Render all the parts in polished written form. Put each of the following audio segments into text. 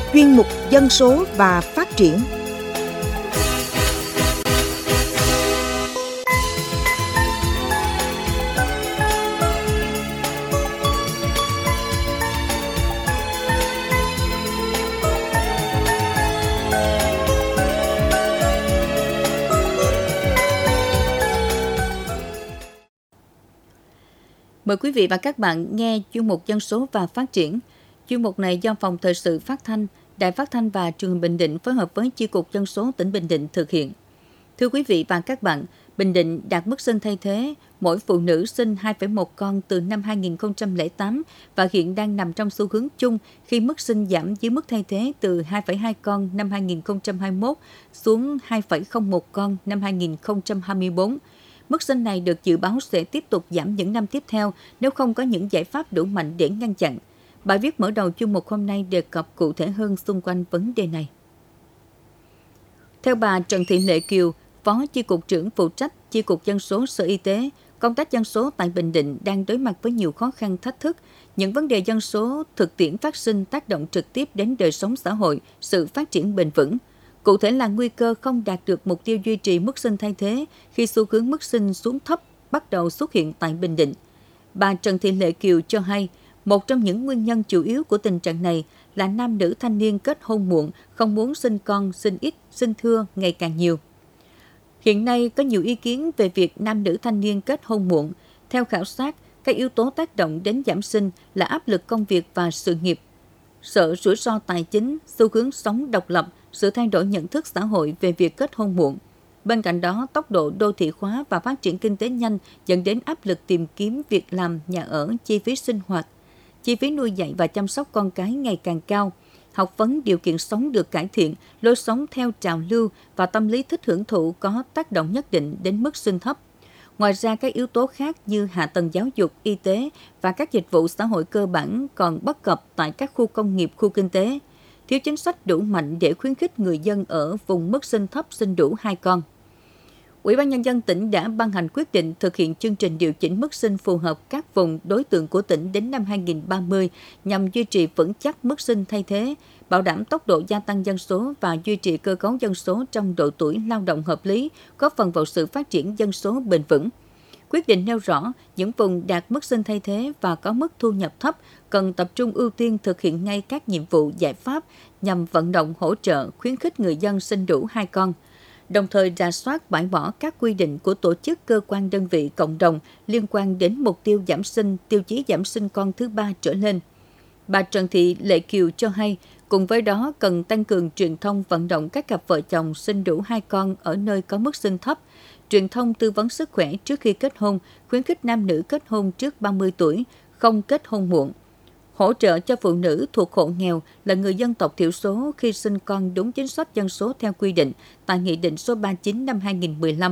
chuyên mục Dân số và phát triển. Mời quý vị và các bạn nghe chuyên mục Dân số và phát triển. Chuyên mục này do Phòng Thời sự Phát thanh, Đài Phát thanh và Truyền hình Bình Định phối hợp với Chi cục Dân số tỉnh Bình Định thực hiện. Thưa quý vị và các bạn, Bình Định đạt mức sinh thay thế mỗi phụ nữ sinh 2,1 con từ năm 2008 và hiện đang nằm trong xu hướng chung khi mức sinh giảm dưới mức thay thế từ 2,2 con năm 2021 xuống 2,01 con năm 2024. Mức sinh này được dự báo sẽ tiếp tục giảm những năm tiếp theo nếu không có những giải pháp đủ mạnh để ngăn chặn. Bài viết mở đầu chuyên mục hôm nay đề cập cụ thể hơn xung quanh vấn đề này. Theo bà Trần Thị Lệ Kiều, Phó Chi cục trưởng phụ trách Chi cục Dân số Sở Y tế, công tác dân số tại Bình Định đang đối mặt với nhiều khó khăn thách thức. Những vấn đề dân số thực tiễn phát sinh tác động trực tiếp đến đời sống xã hội, sự phát triển bền vững. Cụ thể là nguy cơ không đạt được mục tiêu duy trì mức sinh thay thế khi xu hướng mức sinh xuống thấp bắt đầu xuất hiện tại Bình Định. Bà Trần Thị Lệ Kiều cho hay, một trong những nguyên nhân chủ yếu của tình trạng này là nam nữ thanh niên kết hôn muộn, không muốn sinh con, sinh ít, sinh thưa ngày càng nhiều. Hiện nay có nhiều ý kiến về việc nam nữ thanh niên kết hôn muộn. Theo khảo sát, các yếu tố tác động đến giảm sinh là áp lực công việc và sự nghiệp, sợ rủi ro tài chính, xu hướng sống độc lập, sự thay đổi nhận thức xã hội về việc kết hôn muộn. Bên cạnh đó, tốc độ đô thị hóa và phát triển kinh tế nhanh dẫn đến áp lực tìm kiếm việc làm, nhà ở, chi phí sinh hoạt. Chi phí nuôi dạy và chăm sóc con cái ngày càng cao. Học vấn, điều kiện sống được cải thiện, lối sống theo trào lưu và tâm lý thích hưởng thụ có tác động nhất định đến mức sinh thấp. Ngoài ra, các yếu tố khác như hạ tầng giáo dục, y tế và các dịch vụ xã hội cơ bản còn bất cập tại các khu công nghiệp, khu kinh tế. Thiếu chính sách đủ mạnh để khuyến khích người dân ở vùng mức sinh thấp sinh đủ 2 con. Ủy ban Nhân dân tỉnh đã ban hành quyết định thực hiện chương trình điều chỉnh mức sinh phù hợp các vùng đối tượng của tỉnh đến năm 2030 nhằm duy trì vững chắc mức sinh thay thế, bảo đảm tốc độ gia tăng dân số và duy trì cơ cấu dân số trong độ tuổi lao động hợp lý, góp phần vào sự phát triển dân số bền vững. Quyết định nêu rõ, những vùng đạt mức sinh thay thế và có mức thu nhập thấp cần tập trung ưu tiên thực hiện ngay các nhiệm vụ giải pháp nhằm vận động hỗ trợ khuyến khích người dân sinh đủ 2 con. Đồng thời rà soát bãi bỏ các quy định của tổ chức, cơ quan, đơn vị, cộng đồng liên quan đến mục tiêu giảm sinh, tiêu chí giảm sinh con thứ 3 trở lên. Bà Trần Thị Lệ Kiều cho hay, cùng với đó cần tăng cường truyền thông vận động các cặp vợ chồng sinh đủ 2 con ở nơi có mức sinh thấp, truyền thông tư vấn sức khỏe trước khi kết hôn, khuyến khích nam nữ kết hôn trước 30 tuổi, không kết hôn muộn. Hỗ trợ cho phụ nữ thuộc hộ nghèo là người dân tộc thiểu số khi sinh con đúng chính sách dân số theo quy định tại Nghị định số 39 năm 2015.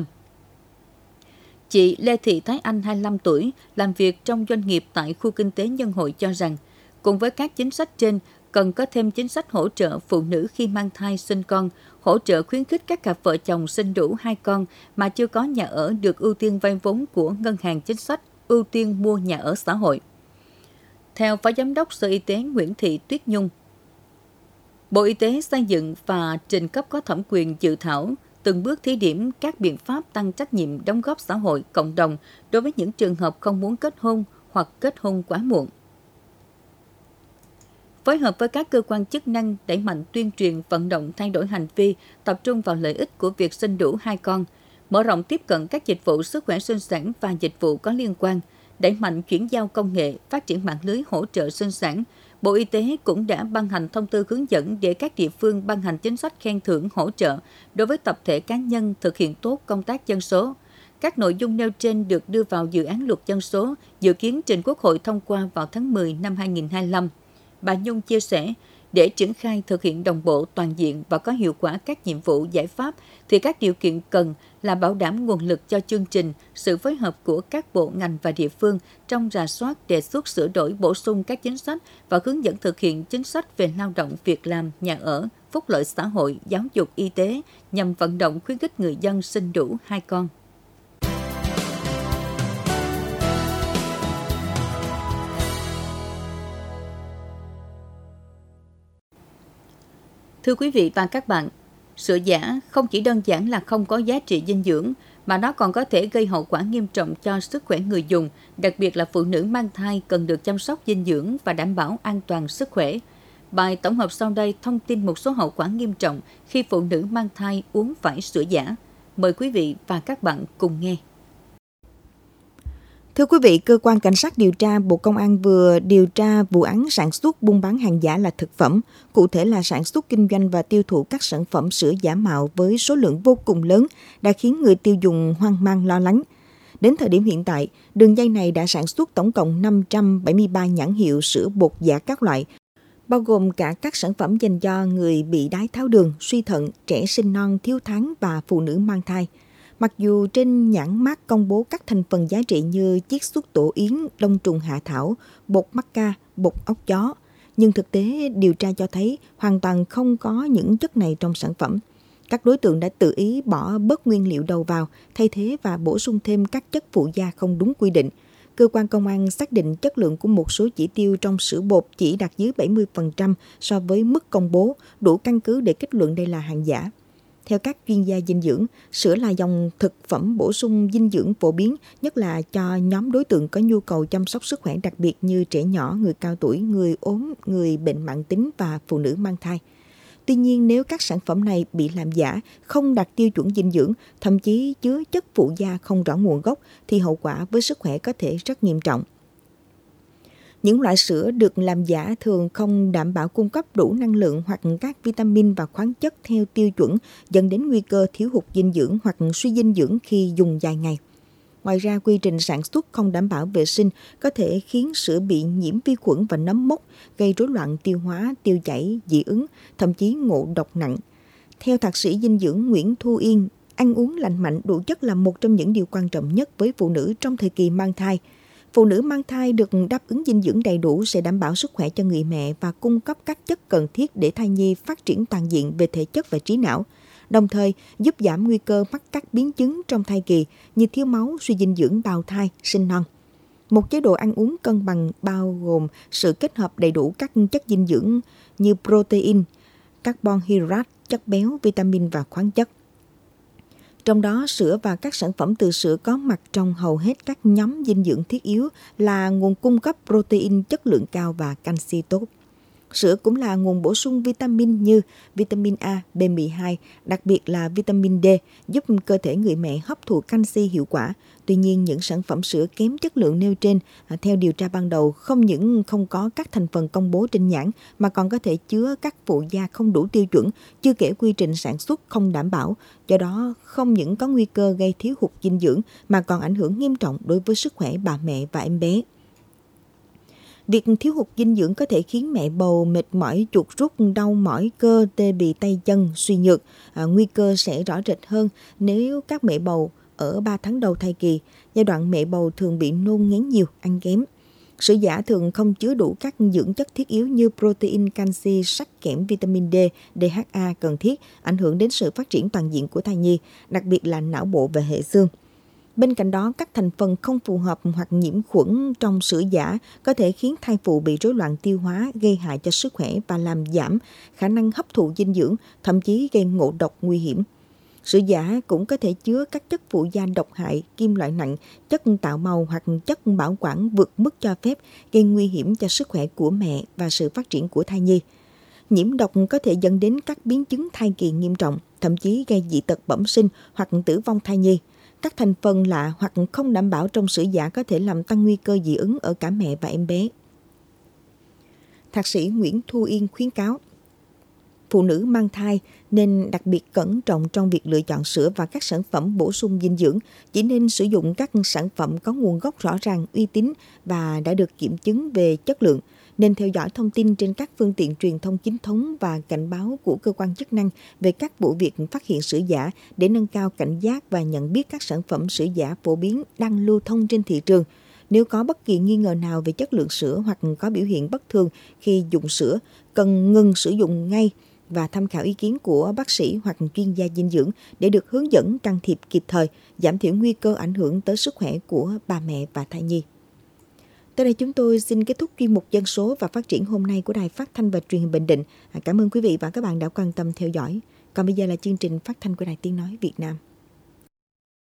Chị Lê Thị Thái Anh, 25 tuổi, làm việc trong doanh nghiệp tại khu kinh tế Nhân Hội cho rằng, cùng với các chính sách trên, cần có thêm chính sách hỗ trợ phụ nữ khi mang thai sinh con, hỗ trợ khuyến khích các cặp vợ chồng sinh đủ 2 con mà chưa có nhà ở được ưu tiên vay vốn của ngân hàng chính sách, ưu tiên mua nhà ở xã hội. Theo Phó Giám đốc Sở Y tế Nguyễn Thị Tuyết Nhung, Bộ Y tế xây dựng và trình cấp có thẩm quyền dự thảo từng bước thí điểm các biện pháp tăng trách nhiệm đóng góp xã hội, cộng đồng đối với những trường hợp không muốn kết hôn hoặc kết hôn quá muộn. Phối hợp với các cơ quan chức năng đẩy mạnh tuyên truyền vận động thay đổi hành vi, tập trung vào lợi ích của việc sinh đủ 2 con, mở rộng tiếp cận các dịch vụ sức khỏe sinh sản và dịch vụ có liên quan, đẩy mạnh chuyển giao công nghệ, phát triển mạng lưới hỗ trợ sinh sản. Bộ Y tế cũng đã ban hành thông tư hướng dẫn để các địa phương ban hành chính sách khen thưởng hỗ trợ đối với tập thể cá nhân thực hiện tốt công tác dân số. Các nội dung nêu trên được đưa vào dự án luật dân số, dự kiến trình Quốc hội thông qua vào tháng 10 năm 2025. Bà Nhung chia sẻ, để triển khai thực hiện đồng bộ toàn diện và có hiệu quả các nhiệm vụ giải pháp, thì các điều kiện cần là bảo đảm nguồn lực cho chương trình, sự phối hợp của các bộ ngành và địa phương trong rà soát, đề xuất sửa đổi bổ sung các chính sách và hướng dẫn thực hiện chính sách về lao động, việc làm, nhà ở, phúc lợi xã hội, giáo dục, y tế nhằm vận động khuyến khích người dân sinh đủ 2 con. Thưa quý vị và các bạn, sữa giả không chỉ đơn giản là không có giá trị dinh dưỡng, mà nó còn có thể gây hậu quả nghiêm trọng cho sức khỏe người dùng, đặc biệt là phụ nữ mang thai cần được chăm sóc dinh dưỡng và đảm bảo an toàn sức khỏe. Bài tổng hợp sau đây thông tin một số hậu quả nghiêm trọng khi phụ nữ mang thai uống phải sữa giả. Mời quý vị và các bạn cùng nghe. Thưa quý vị, Cơ quan Cảnh sát điều tra Bộ Công an vừa điều tra vụ án sản xuất buôn bán hàng giả là thực phẩm, cụ thể là sản xuất kinh doanh và tiêu thụ các sản phẩm sữa giả mạo với số lượng vô cùng lớn, đã khiến người tiêu dùng hoang mang lo lắng. Đến thời điểm hiện tại, đường dây này đã sản xuất tổng cộng 573 nhãn hiệu sữa bột giả các loại, bao gồm cả các sản phẩm dành cho người bị đái tháo đường, suy thận, trẻ sinh non, thiếu tháng và phụ nữ mang thai. Mặc dù trên nhãn mác công bố các thành phần giá trị như chiết xuất tổ yến, đông trùng hạ thảo, bột mắc ca, bột óc chó, nhưng thực tế điều tra cho thấy hoàn toàn không có những chất này trong sản phẩm. Các đối tượng đã tự ý bỏ bớt nguyên liệu đầu vào, thay thế và bổ sung thêm các chất phụ gia không đúng quy định. Cơ quan công an xác định chất lượng của một số chỉ tiêu trong sữa bột chỉ đạt dưới 70% so với mức công bố, đủ căn cứ để kết luận đây là hàng giả. Theo các chuyên gia dinh dưỡng, sữa là dòng thực phẩm bổ sung dinh dưỡng phổ biến, nhất là cho nhóm đối tượng có nhu cầu chăm sóc sức khỏe đặc biệt như trẻ nhỏ, người cao tuổi, người ốm, người bệnh mãn tính và phụ nữ mang thai. Tuy nhiên, nếu các sản phẩm này bị làm giả, không đạt tiêu chuẩn dinh dưỡng, thậm chí chứa chất phụ gia không rõ nguồn gốc, thì hậu quả với sức khỏe có thể rất nghiêm trọng. Những loại sữa được làm giả thường không đảm bảo cung cấp đủ năng lượng hoặc các vitamin và khoáng chất theo tiêu chuẩn, dẫn đến nguy cơ thiếu hụt dinh dưỡng hoặc suy dinh dưỡng khi dùng dài ngày. Ngoài ra, quy trình sản xuất không đảm bảo vệ sinh có thể khiến sữa bị nhiễm vi khuẩn và nấm mốc, gây rối loạn tiêu hóa, tiêu chảy, dị ứng, thậm chí ngộ độc nặng. Theo thạc sĩ dinh dưỡng Nguyễn Thu Yên, ăn uống lành mạnh đủ chất là một trong những điều quan trọng nhất với phụ nữ trong thời kỳ mang thai. Phụ nữ mang thai được đáp ứng dinh dưỡng đầy đủ sẽ đảm bảo sức khỏe cho người mẹ và cung cấp các chất cần thiết để thai nhi phát triển toàn diện về thể chất và trí não, đồng thời giúp giảm nguy cơ mắc các biến chứng trong thai kỳ như thiếu máu, suy dinh dưỡng bào thai, sinh non. Một chế độ ăn uống cân bằng bao gồm sự kết hợp đầy đủ các chất dinh dưỡng như protein, carbon hydrate, chất béo, vitamin và khoáng chất. Trong đó, sữa và các sản phẩm từ sữa có mặt trong hầu hết các nhóm dinh dưỡng thiết yếu là nguồn cung cấp protein chất lượng cao và canxi tốt. Sữa cũng là nguồn bổ sung vitamin như vitamin A, B12, đặc biệt là vitamin D, giúp cơ thể người mẹ hấp thụ canxi hiệu quả. Tuy nhiên, những sản phẩm sữa kém chất lượng nêu trên, theo điều tra ban đầu, không những không có các thành phần công bố trên nhãn, mà còn có thể chứa các phụ gia không đủ tiêu chuẩn, chưa kể quy trình sản xuất không đảm bảo. Do đó, không những có nguy cơ gây thiếu hụt dinh dưỡng, mà còn ảnh hưởng nghiêm trọng đối với sức khỏe bà mẹ và em bé. Việc thiếu hụt dinh dưỡng có thể khiến mẹ bầu mệt mỏi, chuột rút, đau mỏi cơ, tê bì tay chân, suy nhược. Nguy cơ sẽ rõ rệt hơn nếu các mẹ bầu ở 3 tháng đầu thai kỳ. Giai đoạn mẹ bầu thường bị nôn ngén nhiều, ăn kém. Sữa giả thường không chứa đủ các dưỡng chất thiết yếu như protein, canxi, sắt, kẽm, vitamin D, DHA cần thiết, ảnh hưởng đến sự phát triển toàn diện của thai nhi, đặc biệt là não bộ và hệ xương. Bên cạnh đó, các thành phần không phù hợp hoặc nhiễm khuẩn trong sữa giả có thể khiến thai phụ bị rối loạn tiêu hóa, gây hại cho sức khỏe và làm giảm khả năng hấp thụ dinh dưỡng, thậm chí gây ngộ độc nguy hiểm. Sữa giả cũng có thể chứa các chất phụ gia độc hại, kim loại nặng, chất tạo màu hoặc chất bảo quản vượt mức cho phép, gây nguy hiểm cho sức khỏe của mẹ và sự phát triển của thai nhi. Nhiễm độc có thể dẫn đến các biến chứng thai kỳ nghiêm trọng, thậm chí gây dị tật bẩm sinh hoặc tử vong thai nhi. Các thành phần lạ hoặc không đảm bảo trong sữa giả có thể làm tăng nguy cơ dị ứng ở cả mẹ và em bé. Thạc sĩ Nguyễn Thu Yên khuyến cáo, phụ nữ mang thai nên đặc biệt cẩn trọng trong việc lựa chọn sữa và các sản phẩm bổ sung dinh dưỡng, chỉ nên sử dụng các sản phẩm có nguồn gốc rõ ràng, uy tín và đã được kiểm chứng về chất lượng. Nên theo dõi thông tin trên các phương tiện truyền thông chính thống và cảnh báo của cơ quan chức năng về các vụ việc phát hiện sữa giả để nâng cao cảnh giác và nhận biết các sản phẩm sữa giả phổ biến đang lưu thông trên thị trường. Nếu có bất kỳ nghi ngờ nào về chất lượng sữa hoặc có biểu hiện bất thường khi dùng sữa, cần ngừng sử dụng ngay và tham khảo ý kiến của bác sĩ hoặc chuyên gia dinh dưỡng để được hướng dẫn can thiệp kịp thời, giảm thiểu nguy cơ ảnh hưởng tới sức khỏe của bà mẹ và thai nhi. Tới đây chúng tôi xin kết thúc chuyên mục Dân số và Phát triển hôm nay của Đài Phát thanh và Truyền hình Bình Định. Cảm ơn quý vị và các bạn đã quan tâm theo dõi. Còn bây giờ là chương trình phát thanh của Đài Tiếng nói Việt Nam.